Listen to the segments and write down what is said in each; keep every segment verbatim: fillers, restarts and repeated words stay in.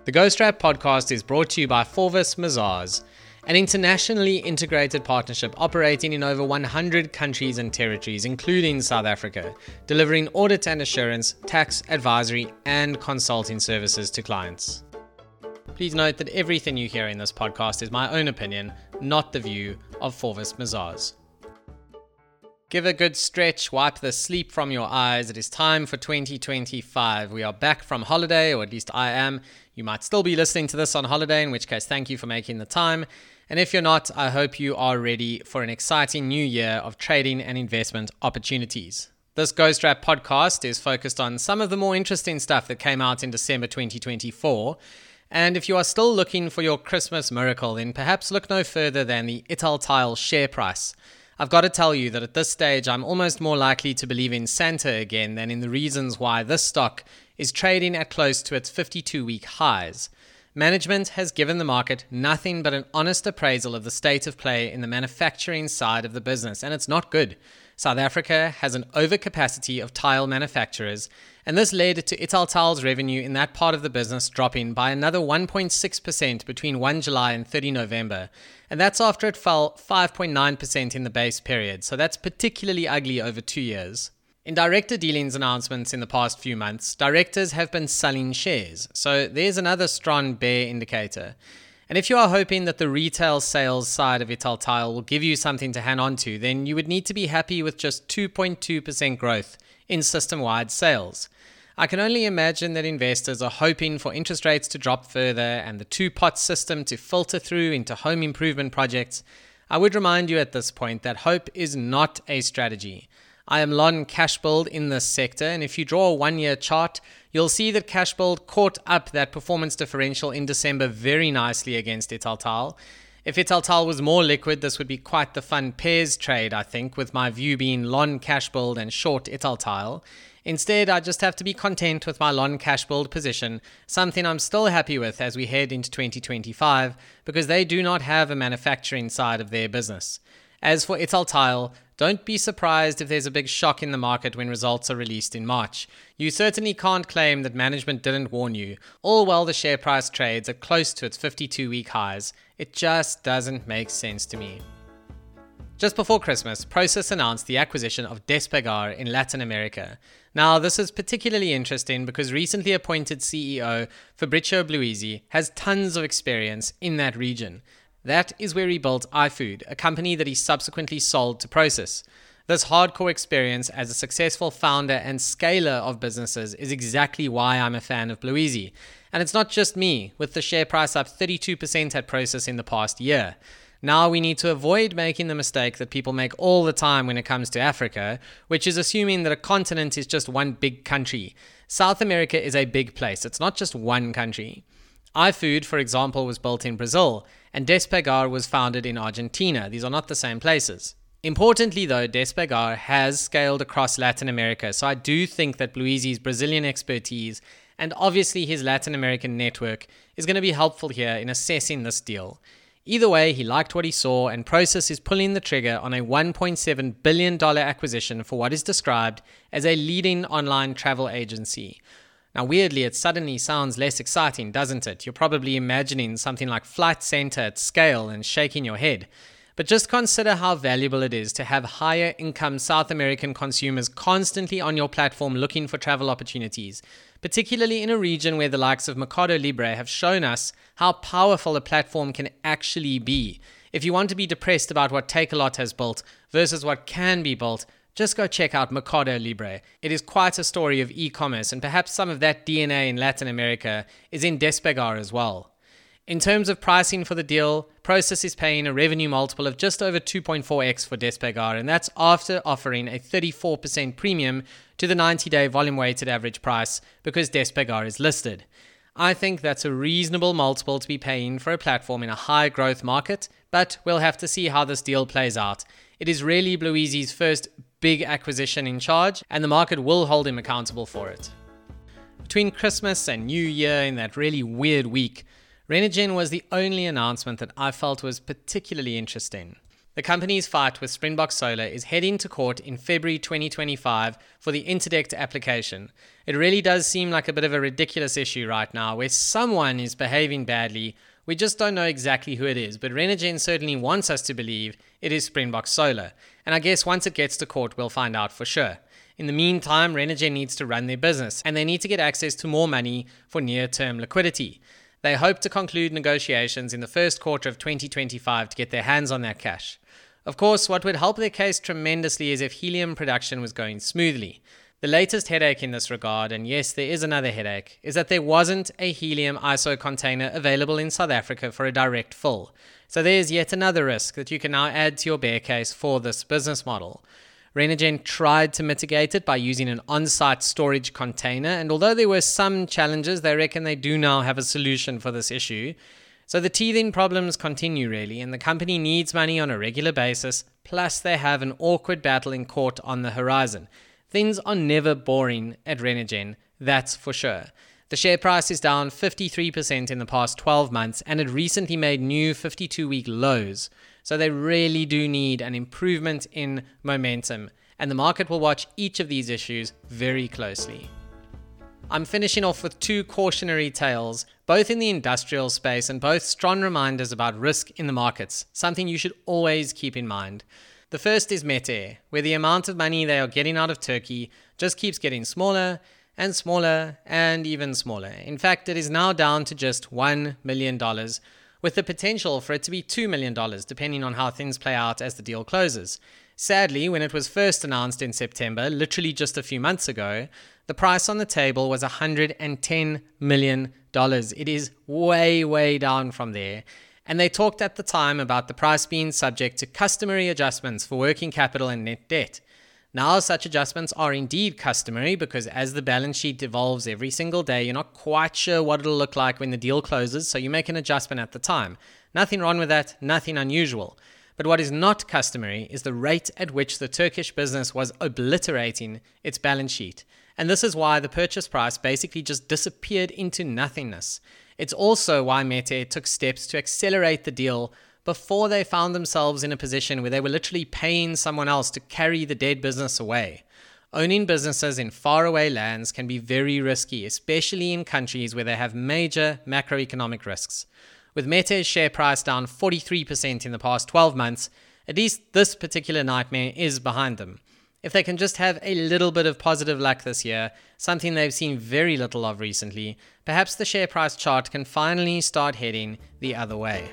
The GhostRap podcast is brought to you by Forvis Mazars, an internationally integrated partnership operating in over one hundred countries and territories, including South Africa, delivering audit and assurance, tax, advisory, and consulting services to clients. Please note that everything you hear in this podcast is my own opinion, not the view of Forvis Mazars. Give a good stretch, wipe the sleep from your eyes. It is time for twenty twenty-five. We are back from holiday, or at least I am. You might still be listening to this on holiday, in which case thank you for making the time. And if you're not, I hope you are ready for an exciting new year of trading and investment opportunities. This GhostRap podcast is focused on some of the more interesting stuff that came out in December twenty twenty-four. And if you are still looking for your Christmas miracle, then perhaps look no further than the Italtile share price. I've got to tell you that at this stage, I'm almost more likely to believe in Santa again than in the reasons why this stock is trading at close to its fifty-two-week highs. Management has given the market nothing but an honest appraisal of the state of play in the manufacturing side of the business, and it's not good. South Africa has an overcapacity of tile manufacturers, and this led to Italtile's revenue in that part of the business dropping by another one point six percent between the first of July and thirtieth of November, and that's after it fell five point nine percent in the base period, so that's particularly ugly over two years. In director dealings announcements in the past few months, directors have been selling shares, so there's another strong bear indicator. And if you are hoping that the retail sales side of Italtile will give you something to hang on to, then you would need to be happy with just two point two percent growth in system-wide sales. I can only imagine that investors are hoping for interest rates to drop further and the two-pot system to filter through into home improvement projects. I would remind you at this point that hope is not a strategy. I am long cash build in this sector, and if you draw a one-year chart, you'll see that cash build caught up that performance differential in December very nicely against Italtile. If Italtile was more liquid, this would be quite the fun pairs trade, I think, with my view being long cash build and short Italtile. Instead, I just have to be content with my long cash build position, something I'm still happy with as we head into twenty twenty-five, because they do not have a manufacturing side of their business. As for Italtile, don't be surprised if there's a big shock in the market when results are released in March. You certainly can't claim that management didn't warn you, all while the share price trades are close to its fifty-two-week highs. It just doesn't make sense to me. Just before Christmas, Prosus announced the acquisition of Despegar in Latin America. Now, this is particularly interesting because recently appointed C E O Fabrizio Bluisi has tons of experience in that region. That is where he built iFood, a company that he subsequently sold to Prosus. This hardcore experience as a successful founder and scaler of businesses is exactly why I'm a fan of Bluisi. And it's not just me, with the share price up thirty-two percent at Prosus in the past year. Now we need to avoid making the mistake that people make all the time when it comes to Africa, which is assuming that a continent is just one big country. South America is a big place. It's not just one country. iFood, for example, was built in Brazil, and Despegar was founded in Argentina. These are not the same places. Importantly, though, Despegar has scaled across Latin America, so I do think that Bluisi's Brazilian expertise and obviously his Latin American network is going to be helpful here in assessing this deal. Either way, he liked what he saw, and Prosus is pulling the trigger on a one point seven billion dollars acquisition for what is described as a leading online travel agency. Now, weirdly, it suddenly sounds less exciting, doesn't it? You're probably imagining something like Flight Centre at scale and shaking your head. But just consider how valuable it is to have higher income South American consumers constantly on your platform looking for travel opportunities, particularly in a region where the likes of Mercado Libre have shown us how powerful a platform can actually be. If you want to be depressed about what Takealot has built versus what can be built, just go check out Mercado Libre. It is quite a story of e-commerce, and perhaps some of that D N A in Latin America is in Despegar as well. In terms of pricing for the deal, Prosus is paying a revenue multiple of just over two point four x for Despegar, and that's after offering a thirty-four percent premium to the ninety-day volume-weighted average price because Despegar is listed. I think that's a reasonable multiple to be paying for a platform in a high-growth market, but we'll have to see how this deal plays out. It is really Bluisi's first big acquisition in charge, and the market will hold him accountable for it. Between Christmas and New Year in that really weird week, Renergen was the only announcement that I felt was particularly interesting. The company's fight with Springbok Solar is heading to court in February twenty twenty-five for the interdict application. It really does seem like a bit of a ridiculous issue right now where someone is behaving badly. We just don't know exactly who it is, but Renergen certainly wants us to believe it is Springbok Solar. And I guess once it gets to court, we'll find out for sure. In the meantime, Renergen needs to run their business and they need to get access to more money for near-term liquidity. They hope to conclude negotiations in the first quarter of twenty twenty-five to get their hands on that cash. Of course, what would help their case tremendously is if helium production was going smoothly. The latest headache in this regard, and yes, there is another headache, is that there wasn't a helium I S O container available in South Africa for a direct fill. So there's yet another risk that you can now add to your bear case for this business model. Renergen tried to mitigate it by using an on-site storage container, and although there were some challenges, they reckon they do now have a solution for this issue. So the teething problems continue really, and the company needs money on a regular basis, plus they have an awkward battle in court on the horizon. Things are never boring at Renergen, that's for sure. The share price is down fifty-three percent in the past twelve months, and it recently made new fifty-two-week lows. So they really do need an improvement in momentum, and the market will watch each of these issues very closely. I'm finishing off with two cautionary tales, both in the industrial space and both strong reminders about risk in the markets, something you should always keep in mind. The first is Metair, where the amount of money they are getting out of Turkey just keeps getting smaller and smaller and even smaller. In fact, it is now down to just one million dollars, with the potential for it to be two million dollars, depending on how things play out as the deal closes. Sadly, when it was first announced in September, literally just a few months ago, the price on the table was one hundred ten million dollars. It is way, way down from there. And they talked at the time about the price being subject to customary adjustments for working capital and net debt. Now, such adjustments are indeed customary because as the balance sheet evolves every single day, you're not quite sure what it'll look like when the deal closes, so you make an adjustment at the time. Nothing wrong with that, nothing unusual. But what is not customary is the rate at which the Turkish business was obliterating its balance sheet. And this is why the purchase price basically just disappeared into nothingness. It's also why Metair took steps to accelerate the deal before they found themselves in a position where they were literally paying someone else to carry the dead business away. Owning businesses in faraway lands can be very risky, especially in countries where they have major macroeconomic risks. With Metair's share price down forty-three percent in the past twelve months, at least this particular nightmare is behind them. If they can just have a little bit of positive luck this year, something they've seen very little of recently, perhaps the share price chart can finally start heading the other way.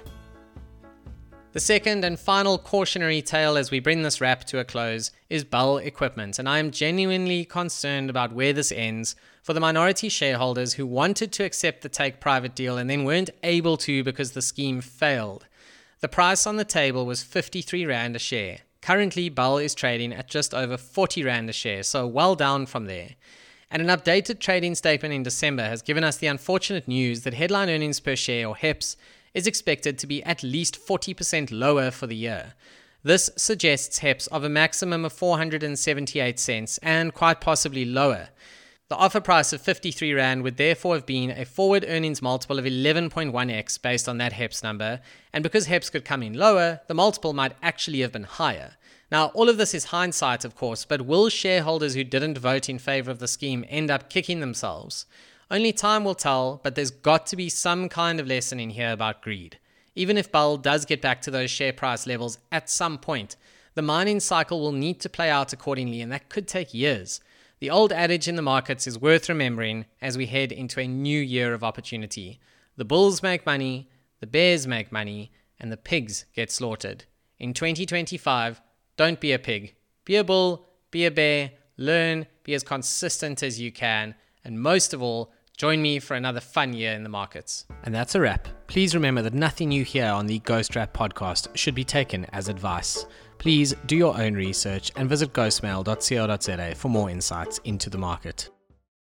The second and final cautionary tale as we bring this wrap to a close is Bell Equipment, and I am genuinely concerned about where this ends for the minority shareholders who wanted to accept the take-private deal and then weren't able to because the scheme failed. The price on the table was fifty-three rand a share. Currently, Bell is trading at just over forty rand a share, so well down from there. And an updated trading statement in December has given us the unfortunate news that headline earnings per share, or HEPS, is expected to be at least forty percent lower for the year. This suggests HEPS of a maximum of four hundred seventy-eight cents and quite possibly lower. The offer price of fifty-three rand would therefore have been a forward earnings multiple of eleven point one x based on that HEPS number, and because HEPS could come in lower, the multiple might actually have been higher. Now, all of this is hindsight, of course, but will shareholders who didn't vote in favor of the scheme end up kicking themselves? Only time will tell, but there's got to be some kind of lesson in here about greed. Even if Bell does get back to those share price levels at some point, the mining cycle will need to play out accordingly, and that could take years. The old adage in the markets is worth remembering as we head into a new year of opportunity. The bulls make money, the bears make money, and the pigs get slaughtered. In twenty twenty-five, don't be a pig. Be a bull, be a bear, learn, be as consistent as you can, and most of all, join me for another fun year in the markets. And that's a wrap. Please remember that nothing you hear on the Ghost Wrap podcast should be taken as advice. Please do your own research and visit ghostmail dot co dot za for more insights into the market.